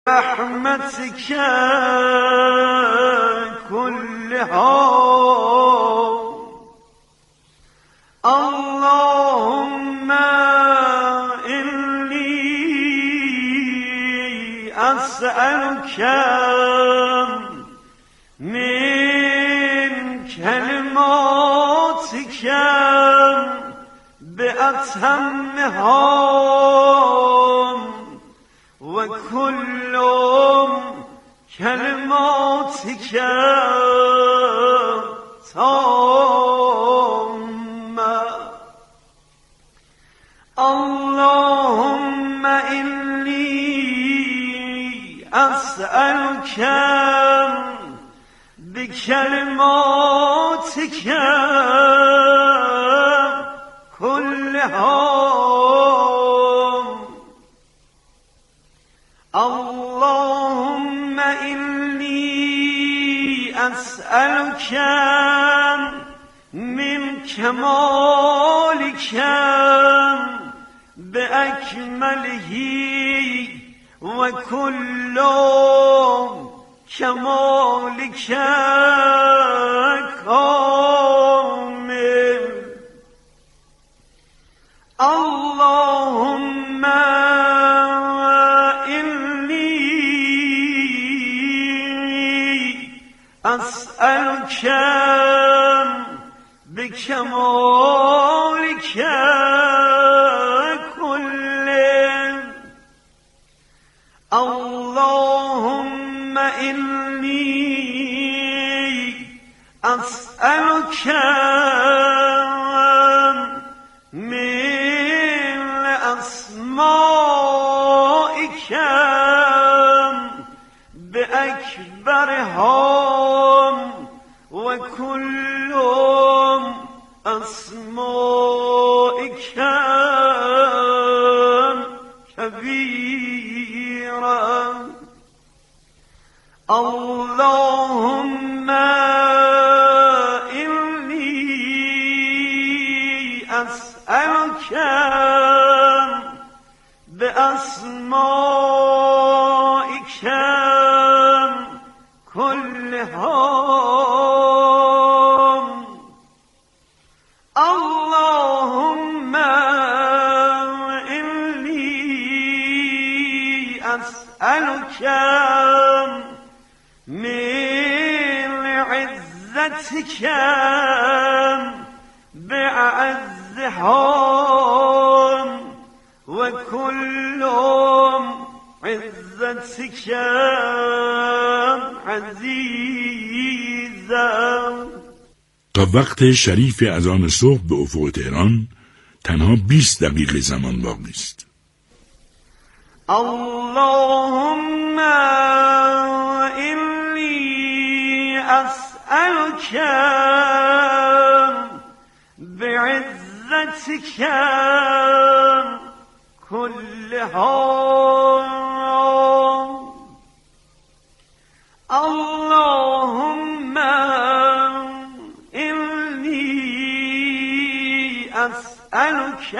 رحمتك كلها اللهم إني أسألك من كلماتك بأتمها وكل كلماتك تامة اللهم إني أسألك بكلماتك كلها اللهم إني أسألك من كمالك بأكمله وكل كمالك كامل اللهم أسألك بكمالك كله اللهم إني أسألك من أسمائك بأكبرها وكل أسمائك كبيرا اللهم إني أسألك بأسمائك كلها اللهم إني أسألك من عزتك بأعزها وكل عزتك عزیزم. تا وقت شریف اذان صبح به افق تهران تنها 20 دقیقه زمان باقی است. اللهم اینی اسألک بعزتک كلها اللهم إني أسألك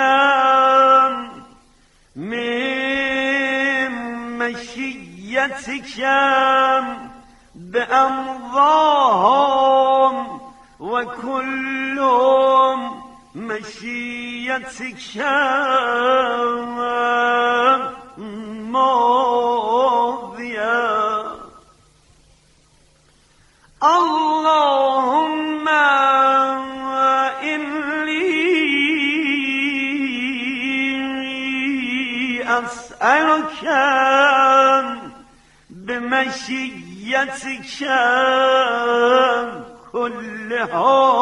من مشيتك بأمضاهم وكل مشيتك ماضية اللهم إني أسألك بمشيتك كلها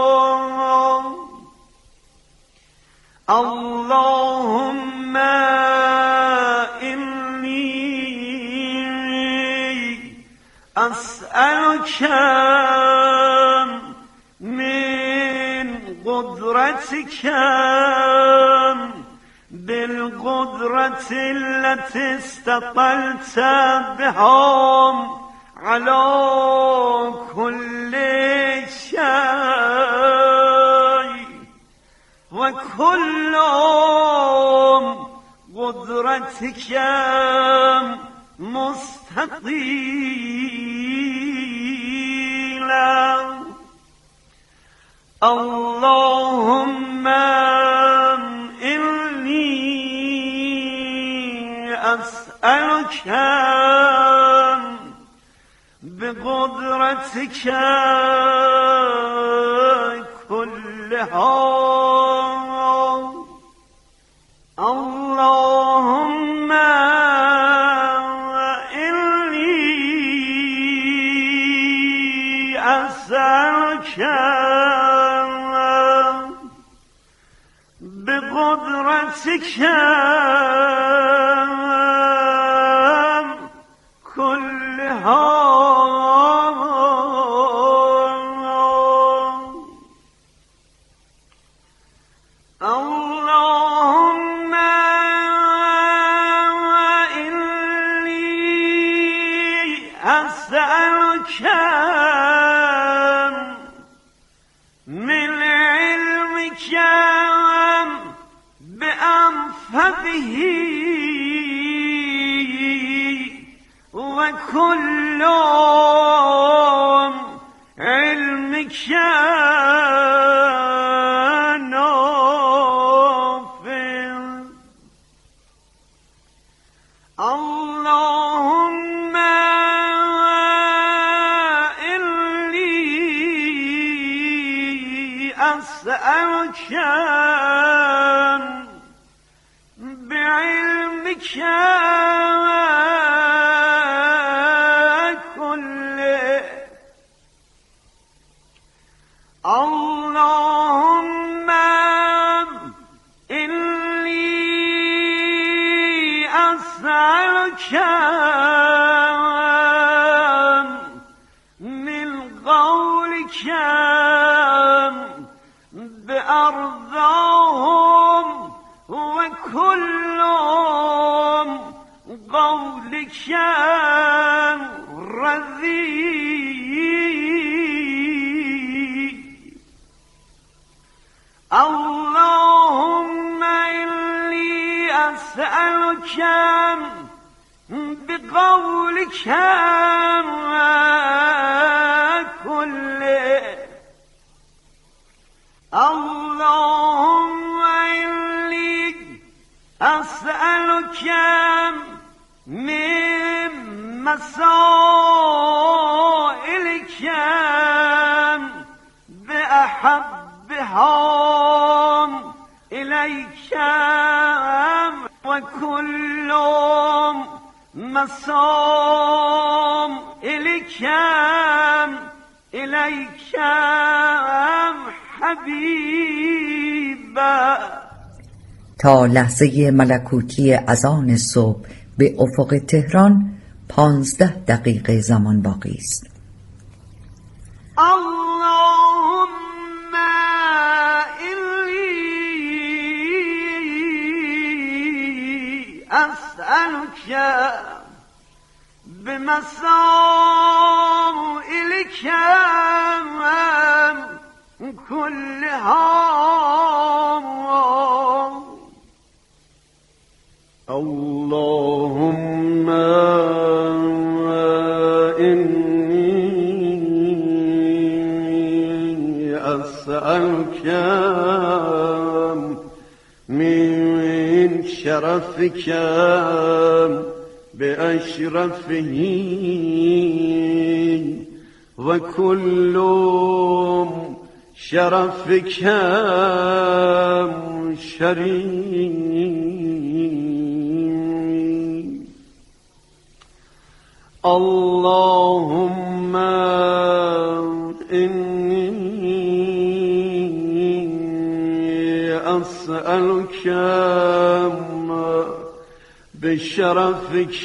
اللهم إني أسألك من قدرتك بالقدرة التي استطلت بها على كل شيء وكل قدرتك مستطيلا اللهم إني أسألك بقدرتك كلها اللهم إني أسألك بقدرتك كلها اللهم إني أسألك من علمك بأنفذه وكل علمك نافع اللهم إني أسألك بعلمك كله اللهم إني أسألك من قولك بأرضاهم وكل قولك رذيذ اللهم إني أسألك بقولك كله اللهم إني أسألك من مسائلك بأحبها إليك وكل مسائلك إليك حبیبا. تا لحظه ملکوتی اذان صبح به افق تهران 15 دقیقه زمان باقی است. اللهم إني أسألك بمسائلك كلها اللهم إني أسألك من شرفك بأشرفه وكل شرفك شريف اللهم إني أسألك بشرفك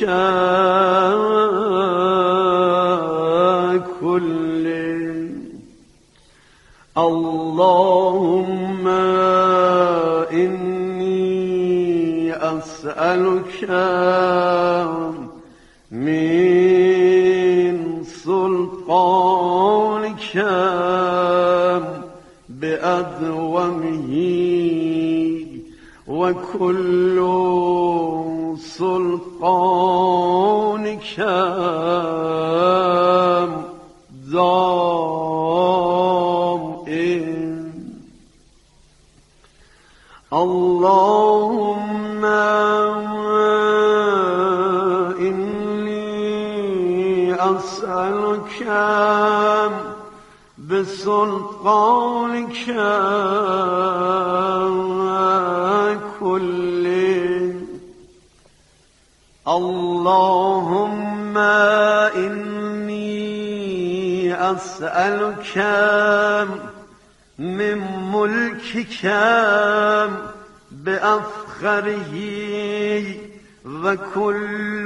كله اللهم إني أسألك من سلطانك بأدومه وكل سلطان دائم اللهم إني أسألك بسلطانك كله اللهم إني أسألك من ملكك بأفخره وكل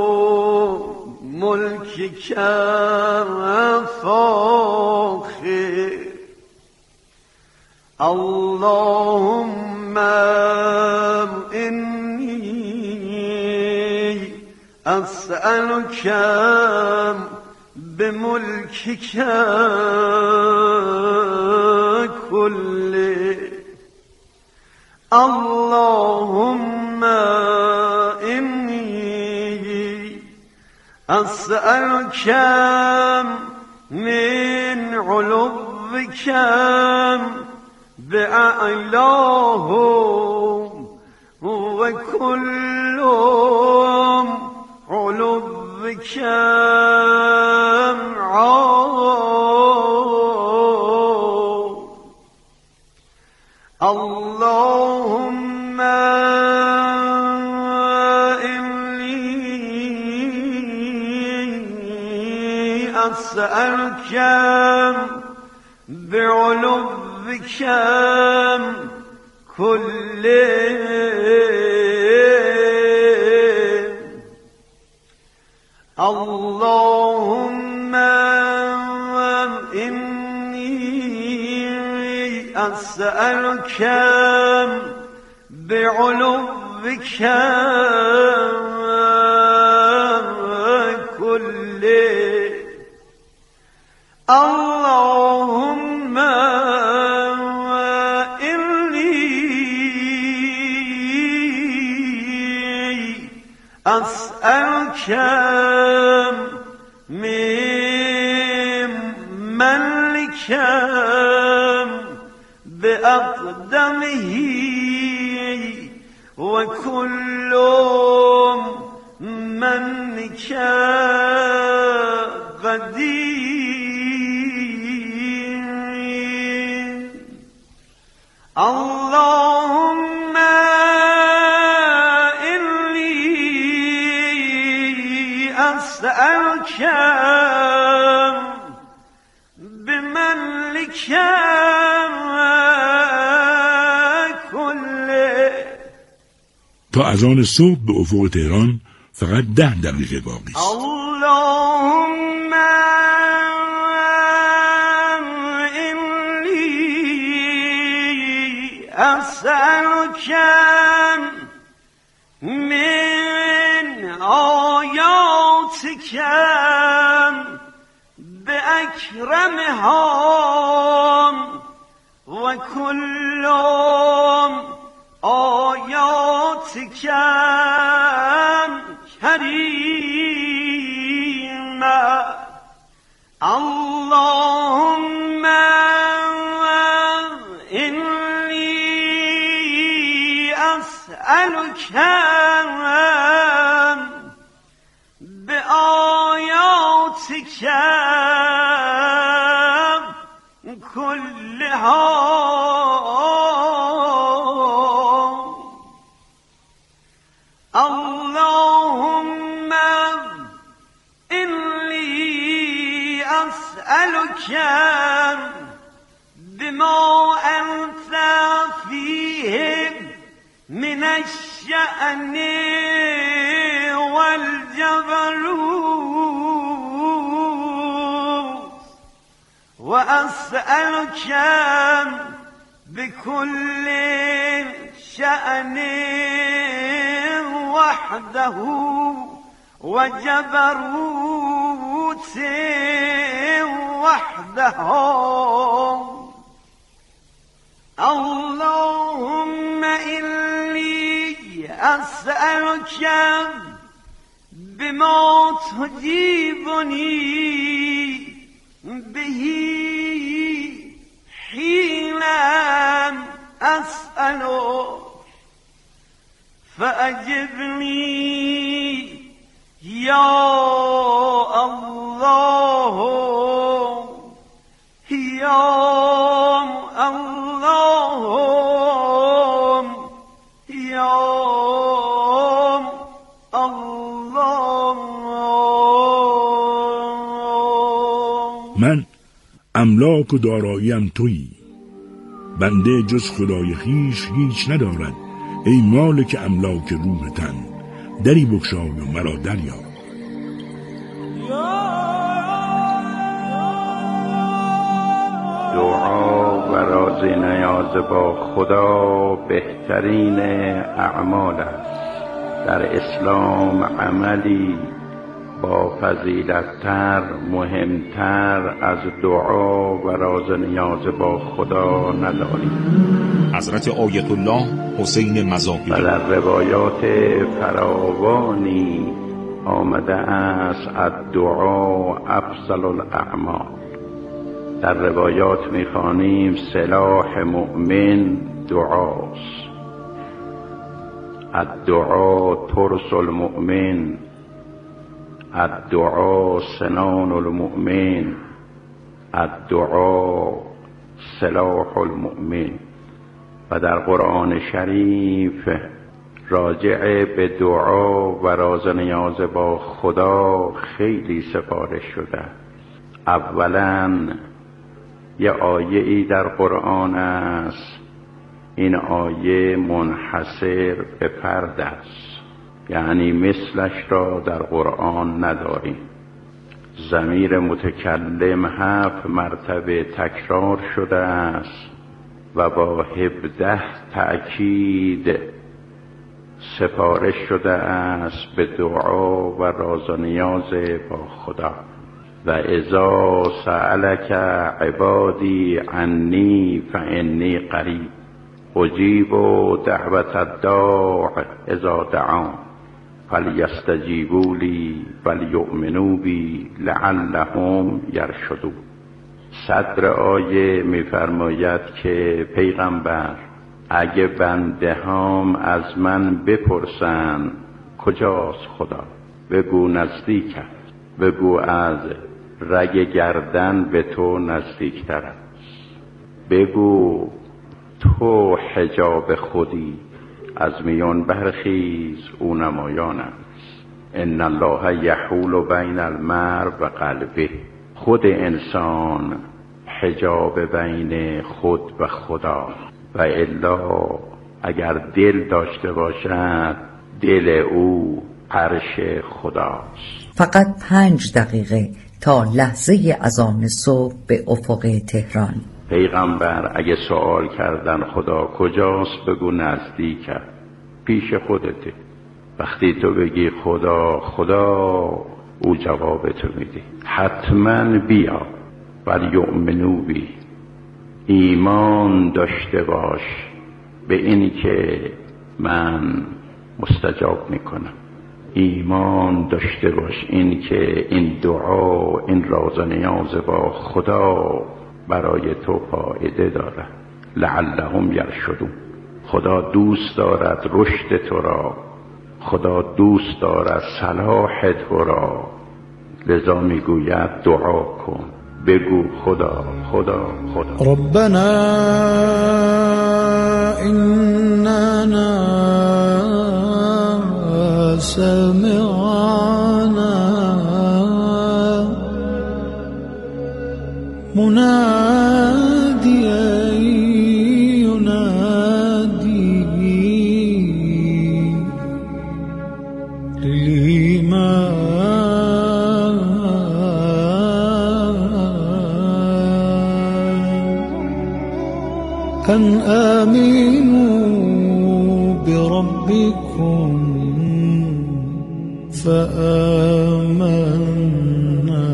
ملكك فاخر اللهم إني أسألك بملكك كله اللهم إني أسألك من علوك بأعلاه وكل علوك اللهم إني أسألك بعلوك كله اللهم إني أسألك بعلوك كله اللهم إني أسألك ممن لك بأقدمه وكل منك قدير اللهم إني أسألك بمن لك تا اذان صبح به افق تهران فقط 10 دقیقه باقی است. اللهم إني أسألك من آياتك بأكرمها وكل آياتك كريمة اللهم إني أسألك بآياتك كلها اللهم إني أسألك بما أنت فيه من الشأن والجبروت وأسألك بكل شأن وحده وجبروت وحده اللهم إني أسألك بما تجيبني به حين أسألك فأجبني يا الله يا الله يا الله. من املاک و داراییم تویی، بنده جز خدای خویش هیچ ندارد. ای مالک املاک روح تن، دری بگشای و مرا دریاب. دعا و راز نیاز با خدا بهترین اعمال است. در اسلام عملی با فضیلت‌تر، مهمتر از دعا و راز نیاز با خدا نداریم. حضرت آیت الله حسین مظاهری. و در روایات فراوانی آمده است الدعا افضل الاعمال. در روایات می‌خوانیم سلاح مؤمن دعاست. الدعا ترس المؤمن، الدعا سنان المؤمن، الدعا سلاح المؤمن. و در قرآن شریف راجع به دعا و راز نیاز با خدا خیلی سفارش شده. اولاً یه آیه ای در قرآن است، این آیه منحصر به فرد است، یعنی مثلش را در قرآن نداریم. ضمیر متکلم 7 مرتبه تکرار شده است و با 17 تأکید سفارش شده است به دعا و راز و نیاز با خدا. و اذا سألك عبادی عنی فانی قریب اجیب دعوت الداع اذا دعان فلیستجیبوا لی ولیؤمنوا بی لعلهم یرشدون. صدر آیه می‌فرماید که پیغمبر اگه بنده هام از من بپرسن کجاست خدا، بگو نزدیک است، بگو از رگ گردن به تو نزدیکتر است، بگو تو حجاب خودی، از میان برخیز او نمایان است. ان الله یحول بین المرء و قلبه. خود انسان حجاب بین خود و خدا، و الا اگر دل داشته باشد دل او عرش خداست. فقط 5 دقیقه تا لحظه اذان صبح به افق تهران. پیغمبر اگه سوال کردن خدا کجاست، بگو نزدیک است، پیش خودته. وقتی تو بگی خدا خدا، او جواب تو میده. حتما بیا ولیؤمنوا بی، ایمان داشته باش به اینی که من مستجاب میکنم. ایمان داشته باش این که این دعا، این راز و نیاز با خدا برای تو فایده داره. لعلهم یرشدون. خدا دوست دارد رشد تو را، خدا دوست دارد صلاح تو را، لذا میگوید دعا کن، بگو خدا خدا خدا. ربنا اننا سمعنا مناديا ينادي للإيمان أن آمنوا بربكم فآمنا.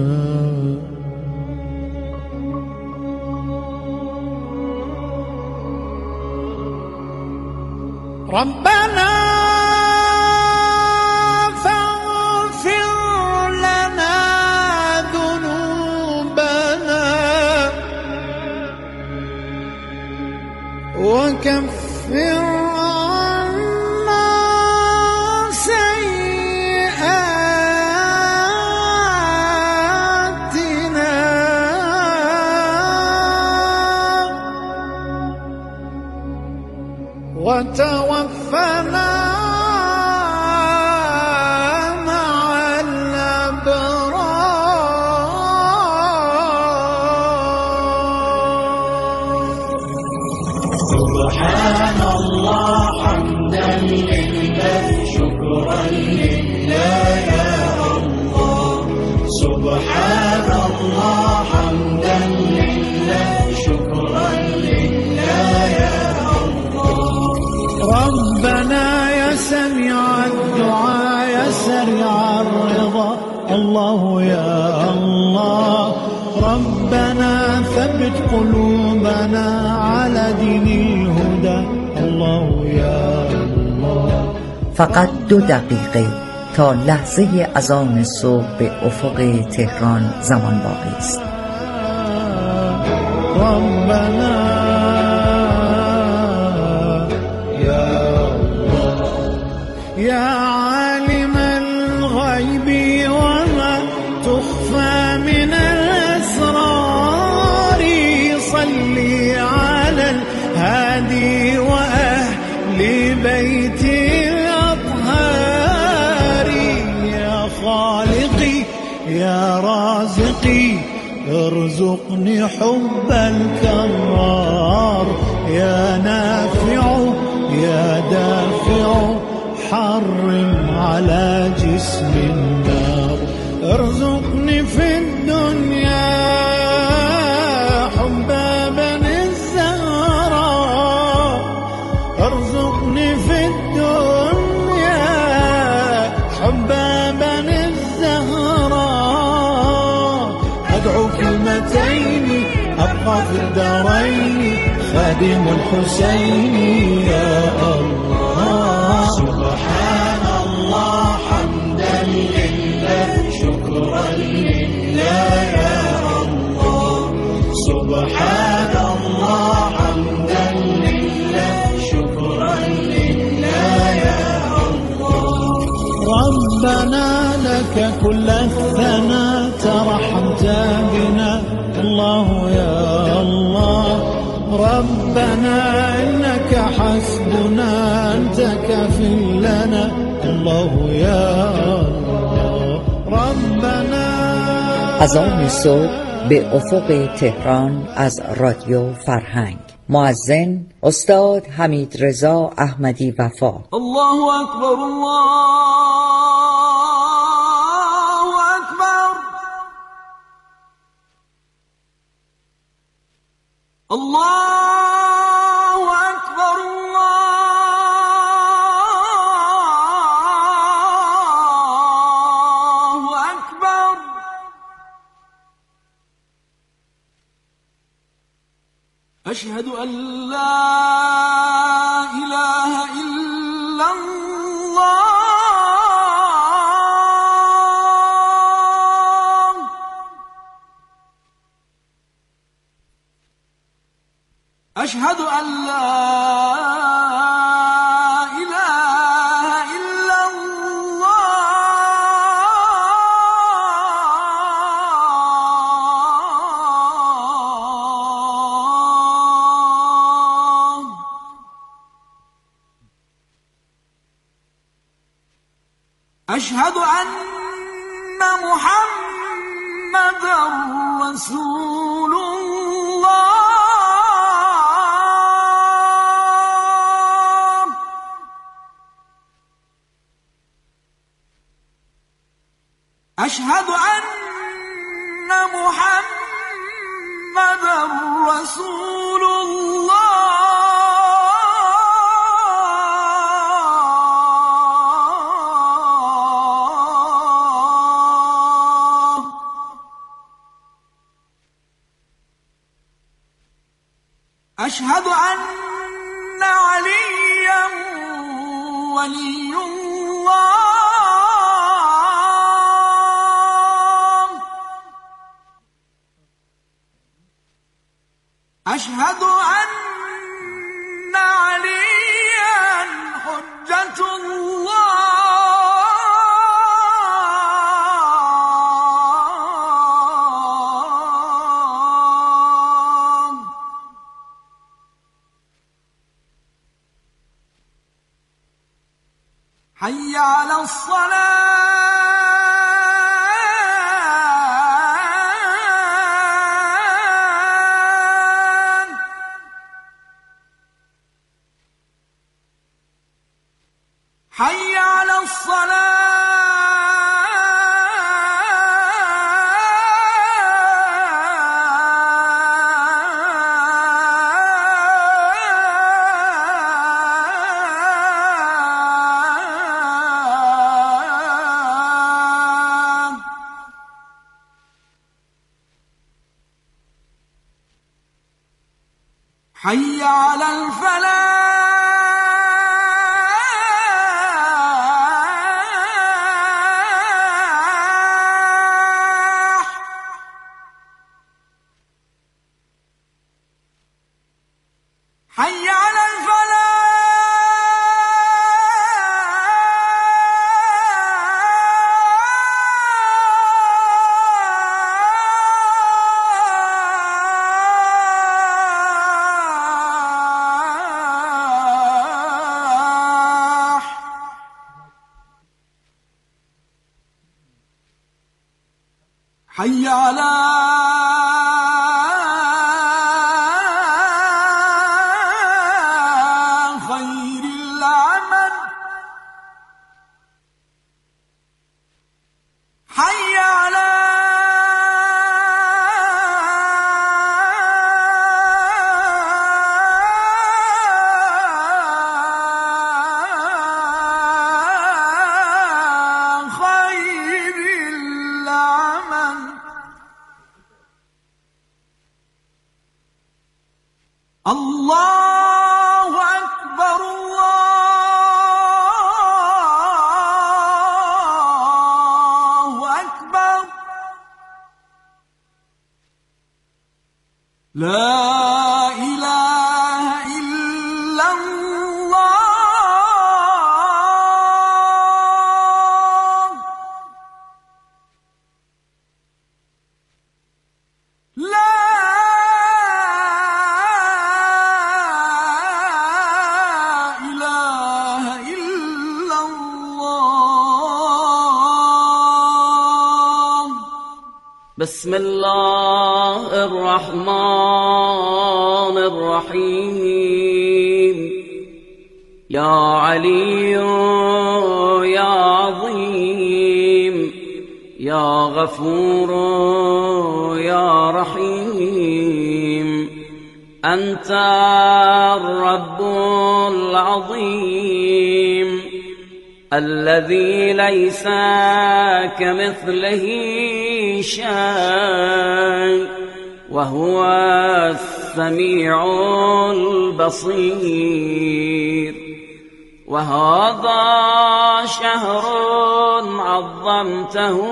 ربنا فاغفر سبحان الله حمدا لله شكرا لله يا الله. ربنا يا سميع الدعاء يا سريع الرضا الله يا الله. ربنا ثبت قلوبنا على دين الهدى الله يا الله. فقط 2 دقیقه تا لحظه اذان صبح به افق تهران زمان باقی است. ربنا يا الله يا عالم الغيب وما تخفى من الأسرار صل على الهادي وأهل بيته الأطهار. يا خالقي يا رازقي ارزقني حب الكرار. يا نافع يا دافع حرم على جسم النار. ارزقني في الدنيا حب بني الزهراء. ارزقني في الدنيا حب بني الزهراء. أدعو كلمتين أبقى في الدارين خادم الحسين يا الله. سبحان الله حمدا لله شكرا لله يا الله. سبحان الله حمدا لله شكرا لله يا الله. ربنا لك كل الثناء ترحمت بنا الله يا الله. ربنا إنك حسبنا أنت كافٍ لنا الله يا الله. ربنا اذان صبح به افق تهران از رادیو فرهنگ. مؤذن استاد حمیدرضا احمدی وفا. الله أكبر الله أكبر. الله أكبر الله أكبر. أشهد أن لا إله إلا الله. أشهد أن لا إله إلا الله. أشهد أن محمدًا رسول الله. أشهد أن محمدًا رسول الله. أشهد أن عليًّا ولي الله. أشهد أن عليًّا حجة الله. حي على الصلاة. حي على الصلاة. حي على الفلاح حي على حي على خير العمل حي على خير العمل الله أكبر الله أكبر لا إله إلا الله لا بسم الله الرحمن الرحيم يا علي يا عظيم يا غفور يا رحيم أنت الرب العظيم الذي ليس كمثله شيء وهو السميع البصير وهذا شهر عظمته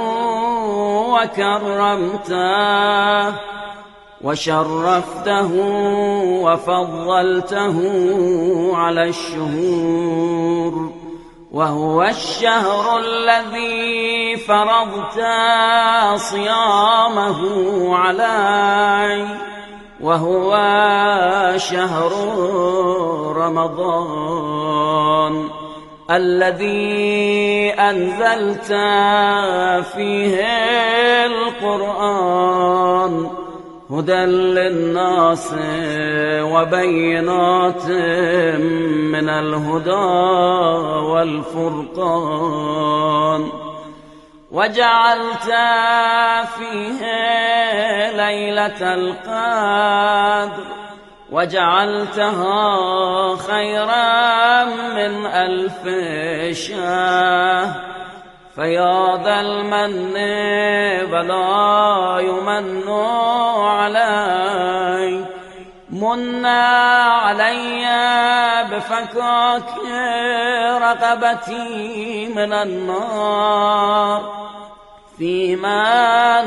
وكرمته وشرفته وفضلته على الشهور وهو الشهر الذي فرضت صيامه علي وهو شهر رمضان الذي أنزلت فيه القرآن هدى للناس وبينات من الهدى والفرقان وجعلت فيه ليلة القدر وجعلتها خيرا من 1000 شهر فيا ذا المن ولا يمن علي من علي بفكاك رقبتي من النار فيما